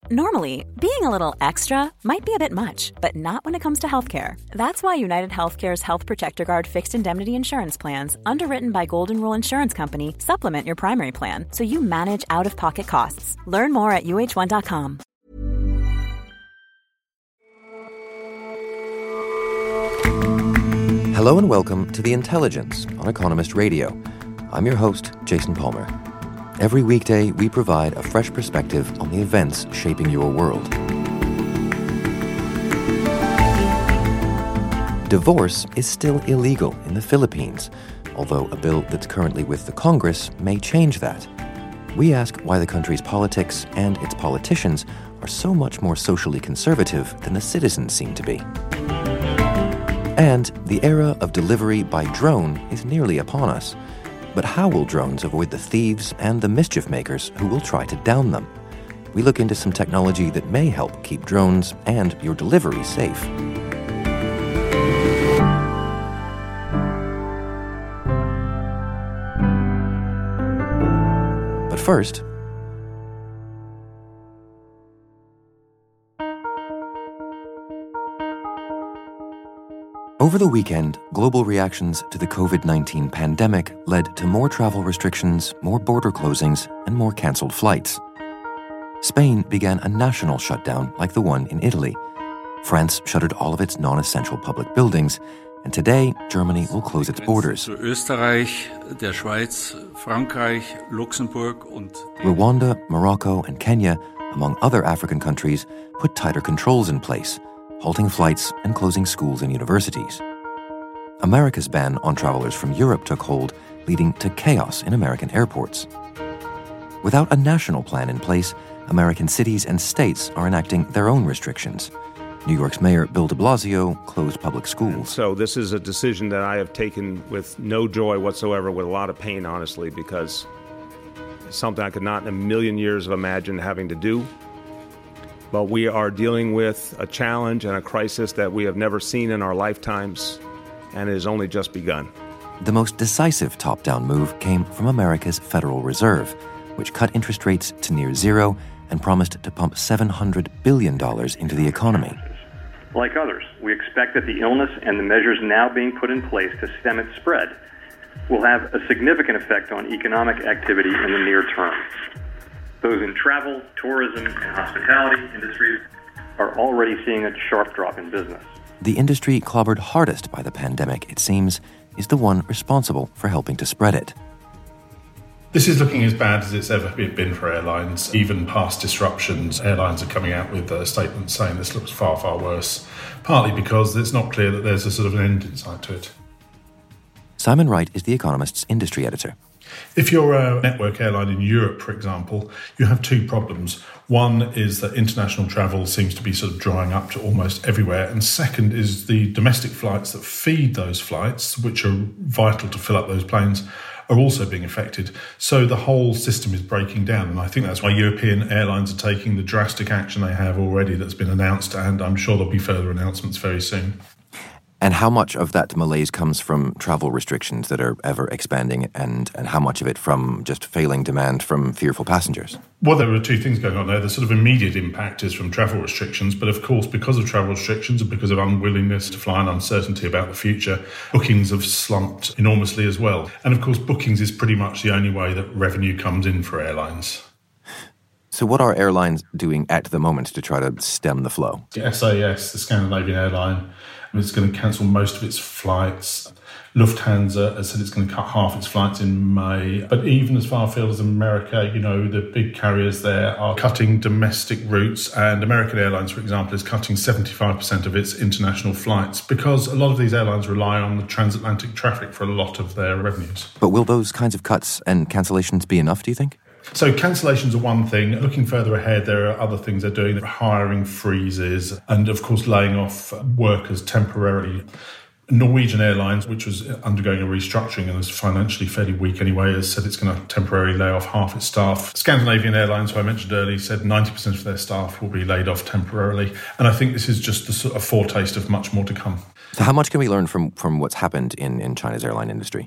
Normally, being a little extra might be a bit much, but not when it comes to healthcare. That's why United Healthcare's Health Protector Guard fixed indemnity insurance plans, underwritten by Golden Rule Insurance Company, supplement your primary plan so you manage out-of-pocket costs. Learn more at uh1.com. Hello and welcome to The Intelligence on Economist Radio. I'm your host, Jason Palmer. Every weekday, we provide a fresh perspective on the events shaping your world. Divorce is still illegal in the Philippines, although a bill that's currently with the Congress may change that. We ask why the country's politics and its politicians are so much more socially conservative than the citizens seem to be. And the era of delivery by drone is nearly upon us. But how will drones avoid the thieves and the mischief makers who will try to down them? We look into some technology that may help keep drones and your delivery safe. But first, over the weekend, global reactions to the COVID-19 pandemic led to more travel restrictions, more border closings, and more cancelled flights. Spain began a national shutdown like the one in Italy. France shuttered all of its non-essential public buildings, and today, Germany will close its borders. Österreich, der Schweiz, Frankreich, Luxembourg und Rwanda, Morocco, and Kenya, among other African countries, put tighter controls in place, halting flights and closing schools and universities. America's ban on travelers from Europe took hold, leading to chaos in American airports. Without a national plan in place, American cities and states are enacting their own restrictions. New York's Mayor Bill de Blasio closed public schools. So this is a decision that I have taken with no joy whatsoever, with a lot of pain, honestly, because it's something I could not in a million years have imagined having to do. But we are dealing with a challenge and a crisis that we have never seen in our lifetimes, and it has only just begun. The most decisive top-down move came from America's Federal Reserve, which cut interest rates to near zero and promised to pump $700 billion into the economy. Like others, we expect that the illness and the measures now being put in place to stem its spread will have a significant effect on economic activity in the near term. Those in travel, tourism, and hospitality industries are already seeing a sharp drop in business. The industry clobbered hardest by the pandemic, it seems, is the one responsible for helping to spread it. This is looking as bad as it's ever been for airlines. Even past disruptions, airlines are coming out with statements saying this looks far, far worse, partly because it's not clear that there's a sort of an end in sight to it. Simon Wright is The Economist's industry editor. If you're a network airline in Europe, for example, you have two problems. One is that international travel seems to be sort of drying up to almost everywhere. And second is the domestic flights that feed those flights, which are vital to fill up those planes, are also being affected. So the whole system is breaking down. And I think that's why European airlines are taking the drastic action they have already that's been announced. And I'm sure there'll be further announcements very soon. And how much of that malaise comes from travel restrictions that are ever expanding, and how much of it from just failing demand from fearful passengers? Well, there are two things going on there. The sort of immediate impact is from travel restrictions, but of course, because of travel restrictions and because of unwillingness to fly and uncertainty about the future, bookings have slumped enormously as well. And of course, bookings is pretty much the only way that revenue comes in for airlines. So what are airlines doing at the moment to try to stem the flow? The SAS, the Scandinavian airline, is going to cancel most of its flights. Lufthansa has said it's going to cut half its flights in May. But even as far afield as America, the big carriers there are cutting domestic routes. And American Airlines, for example, is cutting 75% of its international flights because a lot of these airlines rely on the transatlantic traffic for a lot of their revenues. But will those kinds of cuts and cancellations be enough, do you think? So cancellations are one thing. Looking further ahead, there are other things they're doing. Hiring freezes and, of course, laying off workers temporarily. Norwegian Airlines, which was undergoing a restructuring and is financially fairly weak anyway, has said it's going to temporarily lay off half its staff. Scandinavian Airlines, who I mentioned earlier, said 90% of their staff will be laid off temporarily. And I think this is just a sort of foretaste of much more to come. So how much can we learn from what's happened in China's airline industry?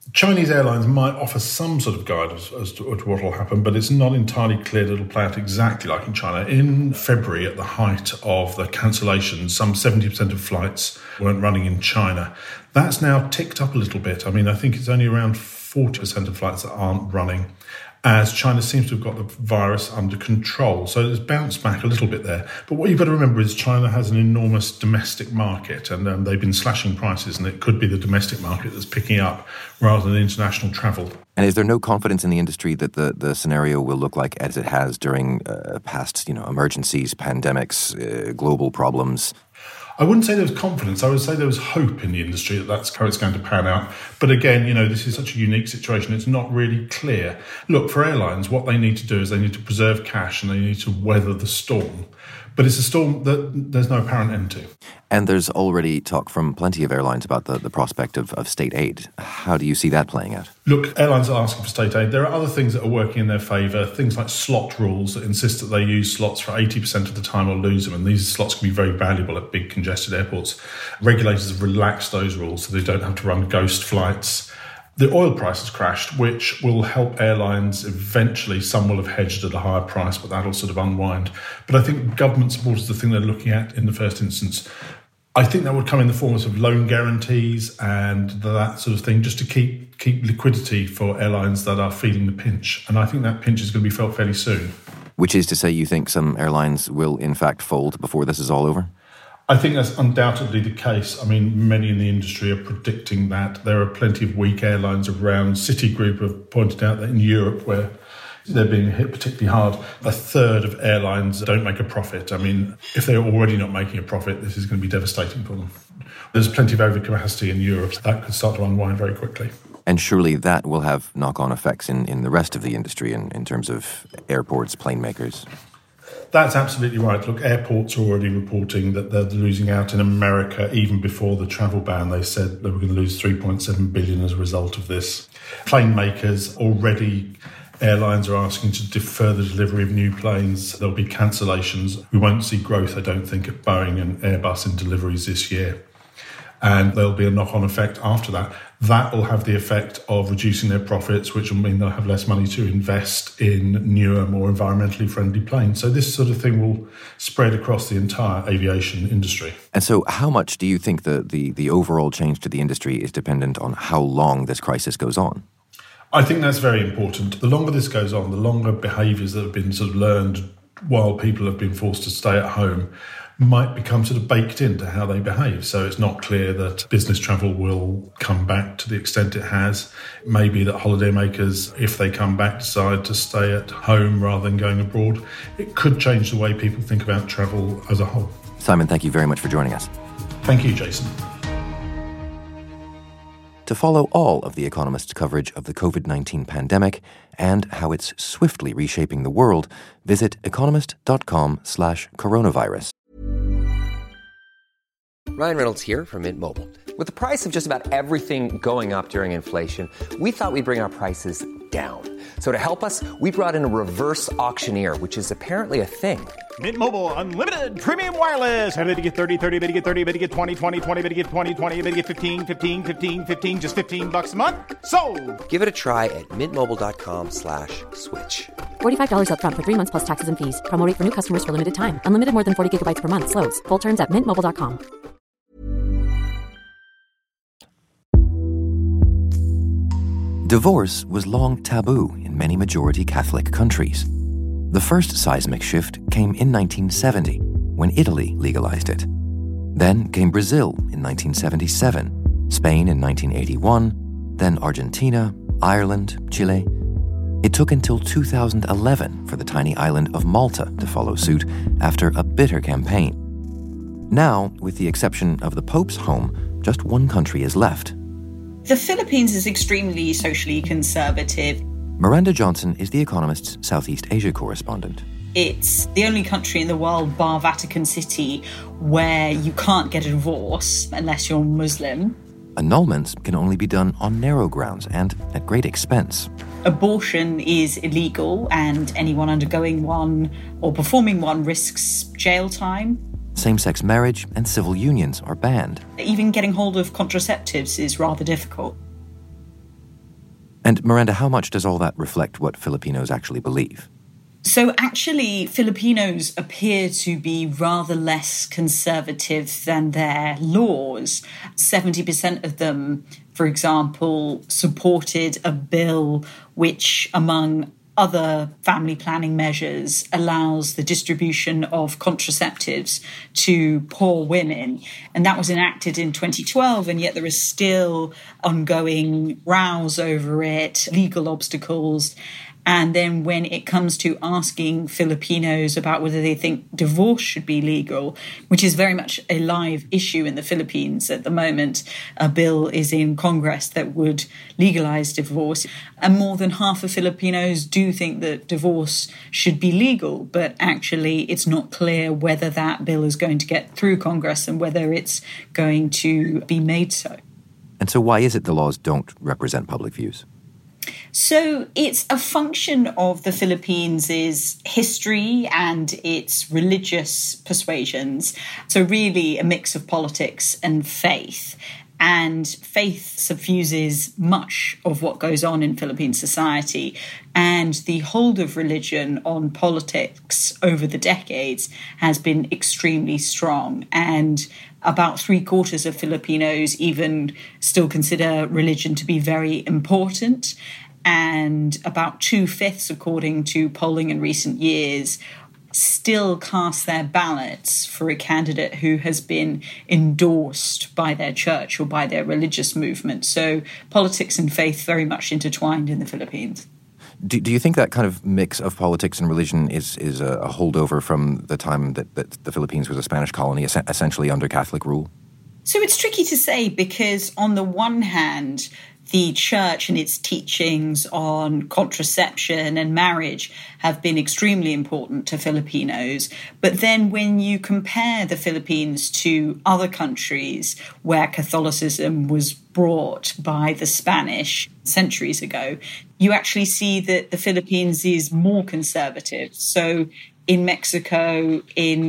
Chinese airlines might offer some sort of guide as to what will happen, but it's not entirely clear that it'll play out exactly like in China. In February, at the height of the cancellations, some 70% of flights weren't running in China. That's now ticked up a little bit. I mean, I think it's only around 40% of flights that aren't running, as China seems to have got the virus under control. So it's bounced back a little bit there. But what you've got to remember is China has an enormous domestic market, and they've been slashing prices, and it could be the domestic market that's picking up rather than international travel. And is there no confidence in the industry that the scenario will look like as it has during past, emergencies, pandemics, global problems? I wouldn't say there was confidence. I would say there was hope in the industry that that's how it's going to pan out. But again, this is such a unique situation. It's not really clear. Look, for airlines, what they need to do is they need to preserve cash and they need to weather the storm. But it's a storm that there's no apparent end to. And there's already talk from plenty of airlines about the prospect of state aid. How do you see that playing out? Look, airlines are asking for state aid. There are other things that are working in their favour, things like slot rules that insist that they use slots for 80% of the time or lose them. And these slots can be very valuable at big congested airports. Regulators have relaxed those rules so they don't have to run ghost flights. The oil price has crashed, which will help airlines eventually. Some will have hedged at a higher price, but that'll sort of unwind. But I think government support is the thing they're looking at in the first instance. I think that would come in the form of loan guarantees and that sort of thing, just to keep liquidity for airlines that are feeling the pinch. And I think that pinch is going to be felt fairly soon. Which is to say you think some airlines will in fact fold before this is all over? I think that's undoubtedly the case. I mean, many in the industry are predicting that. There are plenty of weak airlines around. Citigroup have pointed out that in Europe, where they're being hit particularly hard, a third of airlines don't make a profit. I mean, if they're already not making a profit, this is going to be devastating for them. There's plenty of overcapacity in Europe. So that could start to unwind very quickly. And surely that will have knock-on effects in the rest of the industry in terms of airports, plane makers. That's absolutely right. Look, airports are already reporting that they're losing out in America. Even before the travel ban, they said they were going to lose $3.7 billion as a result of this. Plane makers already, airlines are asking to defer the delivery of new planes. There'll be cancellations. We won't see growth, I don't think, at Boeing and Airbus in deliveries this year. And there'll be a knock-on effect after that. That will have the effect of reducing their profits, which will mean they'll have less money to invest in newer, more environmentally friendly planes. So this sort of thing will spread across the entire aviation industry. And so how much do you think the overall change to the industry is dependent on how long this crisis goes on? I think that's very important. The longer this goes on, the longer behaviours that have been sort of learned while people have been forced to stay at home might become sort of baked into how they behave. So it's not clear that business travel will come back to the extent it has. It may be that holidaymakers, if they come back, decide to stay at home rather than going abroad. It could change the way people think about travel as a whole. Simon, thank you very much for joining us. Thank you, Jason. To follow all of The Economist's coverage of the COVID-19 pandemic and how it's swiftly reshaping the world, visit economist.com/coronavirus. Ryan Reynolds here from Mint Mobile. With the price of just about everything going up during inflation, we thought we'd bring our prices down. So to help us, we brought in a reverse auctioneer, which is apparently a thing. Mint Mobile Unlimited Premium Wireless. How to get 30, 30, bit to get 30, bit to get 20, 20, 20, bit to get 20, 20, bit to get 15, 15, 15, 15, just $15 a month? Sold! Give it a try at mintmobile.com/switch. $45 up front for 3 months plus taxes and fees. Promo rate for new customers for limited time. Unlimited more than 40 gigabytes per month. Slows full terms at mintmobile.com. Divorce was long taboo in many majority Catholic countries. The first seismic shift came in 1970, when Italy legalized it. Then came Brazil in 1977, Spain in 1981, then Argentina, Ireland, Chile. It took until 2011 for the tiny island of Malta to follow suit after a bitter campaign. Now, with the exception of the Pope's home, just one country is left. The Philippines is extremely socially conservative. Miranda Johnson is The Economist's Southeast Asia correspondent. It's the only country in the world, bar Vatican City, where you can't get a divorce unless you're Muslim. Annulments can only be done on narrow grounds and at great expense. Abortion is illegal, and anyone undergoing one or performing one risks jail time. Same-sex marriage and civil unions are banned. Even getting hold of contraceptives is rather difficult. And Miranda, how much does all that reflect what Filipinos actually believe? So actually, Filipinos appear to be rather less conservative than their laws. 70% of them, for example, supported a bill which, among other family planning measures, allows the distribution of contraceptives to poor women. And that was enacted in 2012, and yet there is still ongoing rows over it, legal obstacles. And then when it comes to asking Filipinos about whether they think divorce should be legal, which is very much a live issue in the Philippines at the moment, a bill is in Congress that would legalize divorce. And more than half of Filipinos do think that divorce should be legal, but actually it's not clear whether that bill is going to get through Congress and whether it's going to be made so. And so why is it the laws don't represent public views? So it's a function of the Philippines' history and its religious persuasions. So really a mix of politics and faith. And faith suffuses much of what goes on in Philippine society. And the hold of religion on politics over the decades has been extremely strong. And about 3/4 of Filipinos even still consider religion to be very important. And about 2/5, according to polling in recent years, still cast their ballots for a candidate who has been endorsed by their church or by their religious movement. So politics and faith very much intertwined in the Philippines. Do you think that kind of mix of politics and religion is a holdover from the time that the Philippines was a Spanish colony, essentially under Catholic rule? So it's tricky to say because on the one hand, the church and its teachings on contraception and marriage have been extremely important to Filipinos. But then when you compare the Philippines to other countries where Catholicism was brought by the Spanish centuries ago, you actually see that the Philippines is more conservative. So in Mexico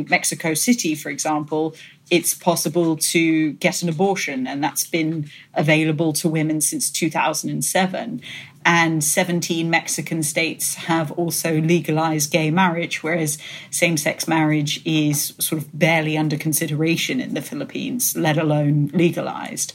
City, for example, it's possible to get an abortion, and that's been available to women since 2007. And 17 Mexican states have also legalized gay marriage, whereas same-sex marriage is sort of barely under consideration in the Philippines, let alone legalized.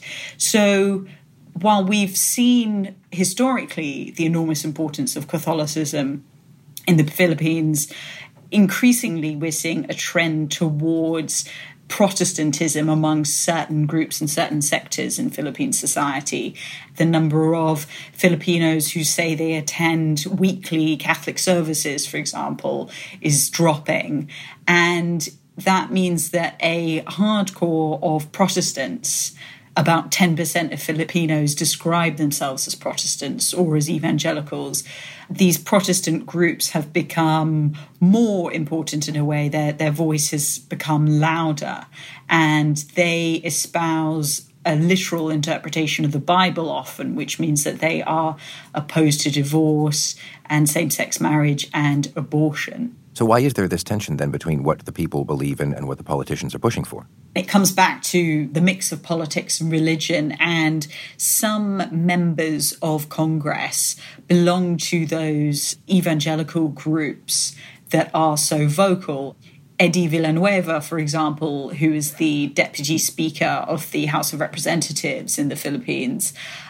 So while we've seen historically the enormous importance of Catholicism in the Philippines, increasingly we're seeing a trend towards Protestantism among certain groups and certain sectors in Philippine society. The number of Filipinos who say they attend weekly Catholic services, for example, is dropping. And that means that a hardcore of Protestants, about 10% of Filipinos describe themselves as Protestants or as evangelicals. These Protestant groups have become more important in a way. Their voice has become louder, and they espouse a literal interpretation of the Bible often, which means that they are opposed to divorce and same-sex marriage and abortion. So why is there this tension then between what the people believe in and what the politicians are pushing for? It comes back to the mix of politics and religion, and some members of Congress belong to those evangelical groups that are so vocal. Eddie Villanueva, for example, who is the Deputy Speaker of the House of Representatives in the Philippines,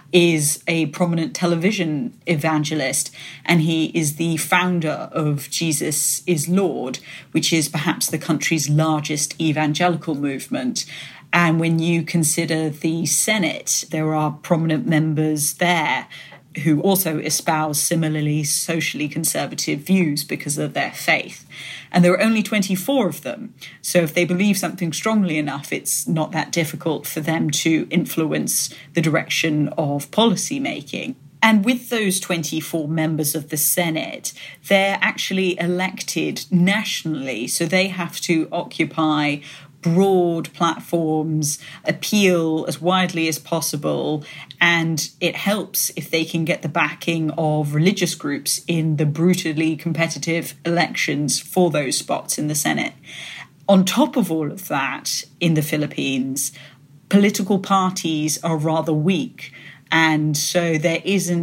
is a prominent television evangelist, and he is the founder of Jesus is Lord, which is perhaps the country's largest evangelical movement. And when you consider the Senate, there are prominent members there who also espouse similarly socially conservative views because of their faith. And there are only 24 of them. So if they believe something strongly enough, it's not that difficult for them to influence the direction of policy making. And with those 24 members of the Senate, they're actually elected nationally. So they have to occupy broad platforms, appeal as widely as possible, and it helps if they can get the backing of religious groups in the brutally competitive elections for those spots in the Senate. On top of all of that, in the Philippines, political parties are rather weak, and so there isn't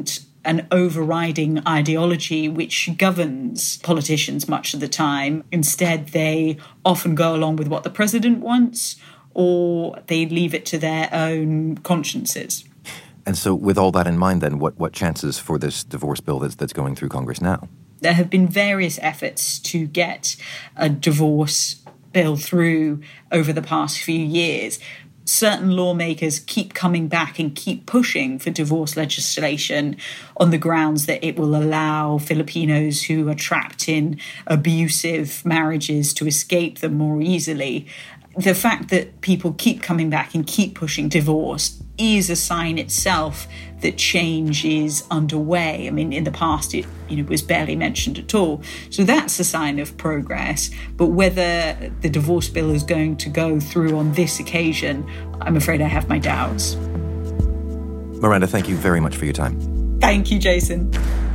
an overriding ideology which governs politicians much of the time. Instead, they often go along with what the president wants, or they leave it to their own consciences. And so with all that in mind, then, what chances for this divorce bill that's going through Congress now? There have been various efforts to get a divorce bill through over the past few years. Certain lawmakers keep coming back and keep pushing for divorce legislation on the grounds that it will allow Filipinos who are trapped in abusive marriages to escape them more easily. The fact that people keep coming back and keep pushing divorce is a sign itself that change is underway. I mean, in the past, it was barely mentioned at all. So that's a sign of progress. But whether the divorce bill is going to go through on this occasion, I'm afraid I have my doubts. Miranda, thank you very much for your time. Thank you, Jason.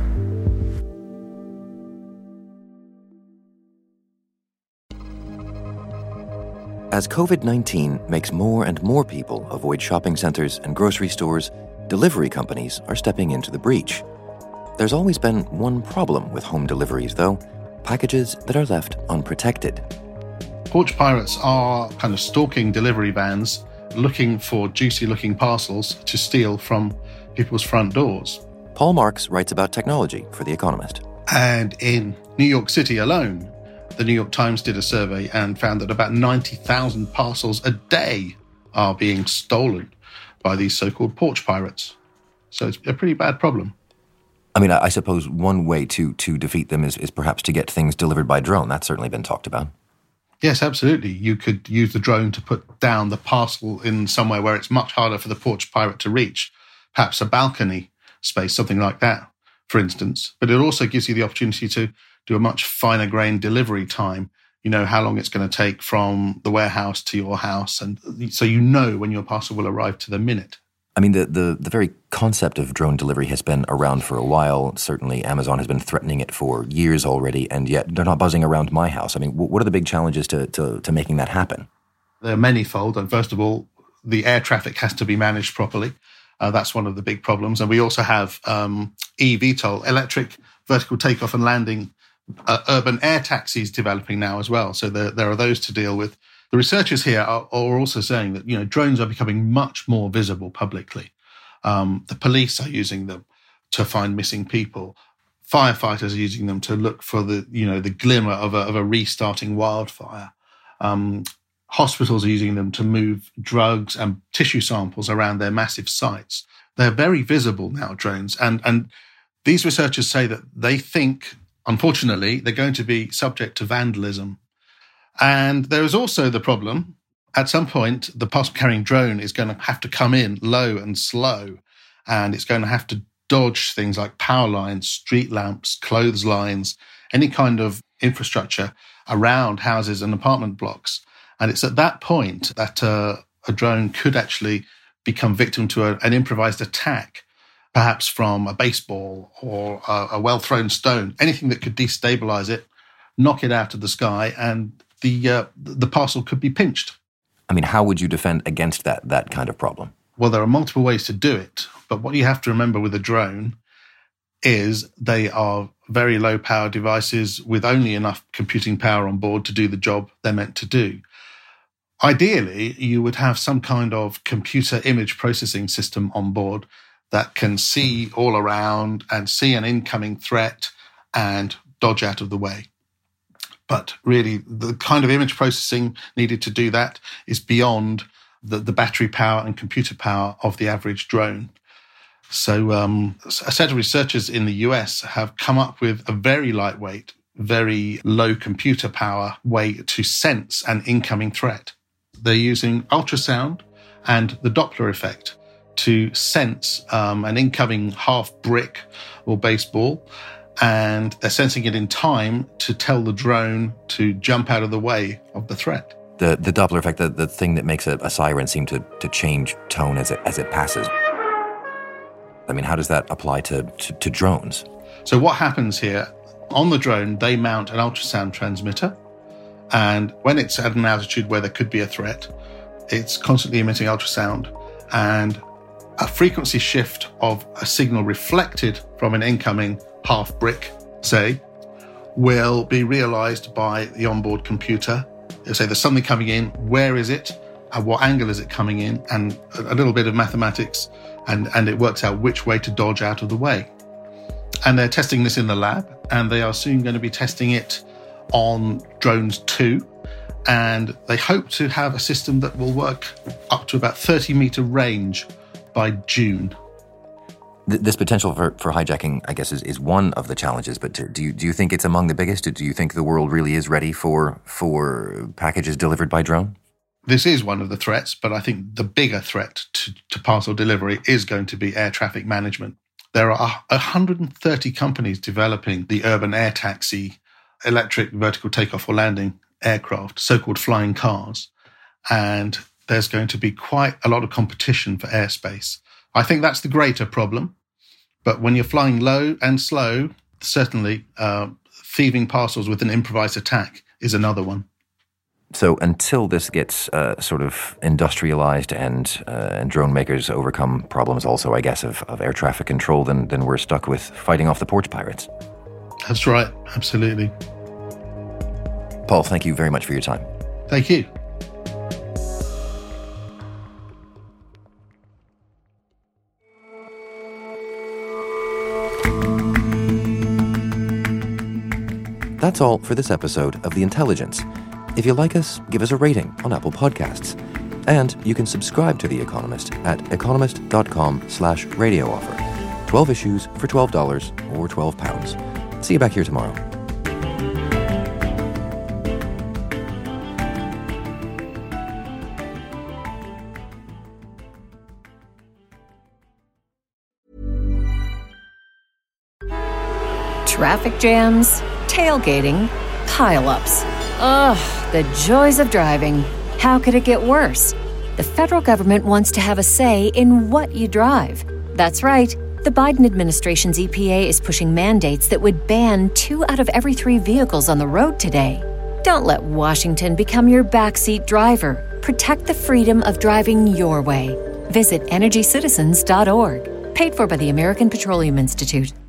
As COVID-19 makes more and more people avoid shopping centers and grocery stores, delivery companies are stepping into the breach. There's always been one problem with home deliveries, though: packages that are left unprotected. Porch pirates are kind of stalking delivery vans, looking for juicy-looking parcels to steal from people's front doors. Paul Marks writes about technology for The Economist. And in New York City alone, the New York Times did a survey and found that about 90,000 parcels a day are being stolen by these so-called porch pirates. So it's a pretty bad problem. I mean, I suppose one way to defeat them is perhaps to get things delivered by drone. That's certainly been talked about. Yes, absolutely. You could use the drone to put down the parcel in somewhere where it's much harder for the porch pirate to reach, perhaps a balcony space, something like that, for instance. But it also gives you the opportunity to do a much finer grained delivery time. You know how long it's going to take from the warehouse to your house. And so you know when your parcel will arrive to the minute. I mean, the very concept of drone delivery has been around for a while. Certainly, Amazon has been threatening it for years already, and yet they're not buzzing around my house. I mean, what are the big challenges to making that happen? They're manifold. And first of all, the air traffic has to be managed properly. That's one of the big problems. And we also have eVTOL, electric vertical takeoff and landing, urban air taxis developing now as well. So there are those to deal with. The researchers here are also saying that, drones are becoming much more visible publicly. The police are using them to find missing people. Firefighters are using them to look for the glimmer of a restarting wildfire. Hospitals are using them to move drugs and tissue samples around their massive sites. They're very visible now, drones. And these researchers say that they think, unfortunately, they're going to be subject to vandalism. And there is also the problem, at some point, the parcel-carrying drone is going to have to come in low and slow, and it's going to have to dodge things like power lines, street lamps, clotheslines, any kind of infrastructure around houses and apartment blocks. And it's at that point that a drone could actually become victim to an improvised attack, perhaps from a baseball or a well-thrown stone, anything that could destabilize it, knock it out of the sky, and the parcel could be pinched. I mean, how would you defend against that kind of problem? Well, there are multiple ways to do it. But what you have to remember with a drone is they are very low-power devices with only enough computing power on board to do the job they're meant to do. Ideally, you would have some kind of computer image processing system on board that can see all around and see an incoming threat and dodge out of the way. But really, the kind of image processing needed to do that is beyond the battery power and computer power of the average drone. So a set of researchers in the US have come up with a very lightweight, very low computer power way to sense an incoming threat. They're using ultrasound and the Doppler effect to sense an incoming half brick or baseball, and they're sensing it in time to tell the drone to jump out of the way of the threat. The Doppler effect, the thing that makes a siren seem to change tone as it passes. I mean, how does that apply to drones? So what happens here, on the drone, they mount an ultrasound transmitter, and when it's at an altitude where there could be a threat, it's constantly emitting ultrasound, and a frequency shift of a signal reflected from an incoming half brick, say, will be realized by the onboard computer. It'll say there's something coming in, where is it, at what angle is it coming in, and a little bit of mathematics, and it works out which way to dodge out of the way. And they're testing this in the lab, and they are soon going to be testing it on drones too. And they hope to have a system that will work up to about 30-meter range by June. This potential for hijacking, I guess, is one of the challenges, but do you think it's among the biggest? Do you think the world really is ready for packages delivered by drone? This is one of the threats, but I think the bigger threat to parcel delivery is going to be air traffic management. There are 130 companies developing the urban air taxi, electric vertical takeoff or landing aircraft, so-called flying cars, and there's going to be quite a lot of competition for airspace. I think that's the greater problem. But when you're flying low and slow, certainly thieving parcels with an improvised attack is another one. So until this gets sort of industrialized and drone makers overcome problems also, I guess, of air traffic control, then we're stuck with fighting off the porch pirates. That's right. Absolutely. Paul, thank you very much for your time. Thank you. That's all for this episode of The Intelligence. If you like us, give us a rating on Apple Podcasts. And you can subscribe to The Economist at economist.com/radio offer. 12 issues for $12 or £12. See you back here tomorrow. Traffic jams, tailgating, pile-ups. Ugh, the joys of driving. How could it get worse? The federal government wants to have a say in what you drive. That's right. The Biden administration's EPA is pushing mandates that would ban 2 out of every 3 vehicles on the road today. Don't let Washington become your backseat driver. Protect the freedom of driving your way. Visit EnergyCitizens.org. Paid for by the American Petroleum Institute.